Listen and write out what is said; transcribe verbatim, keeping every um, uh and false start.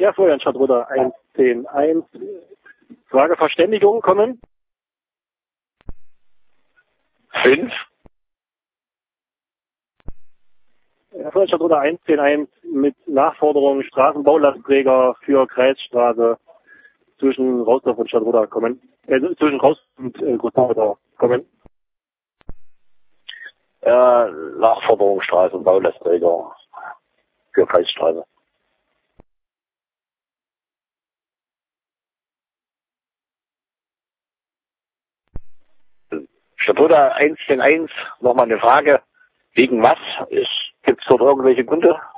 Ja, Florian Stadtrudder, eins zehn eins. Frage Verständigung kommen. fünf. Ja, Florian Stadtrudder, eins zehn eins mit Nachforderung Straßenbaulastträger für Kreisstraße zwischen Rausdorf und Stadtrudder kommen. Äh, zwischen Raus und äh, Großrudder kommen. Äh, Nachforderung Straßenbaulastträger für Kreisstraße. Stadtrudder eins zehn eins, nochmal eine Frage. Wegen was? Gibt es dort irgendwelche Gründe?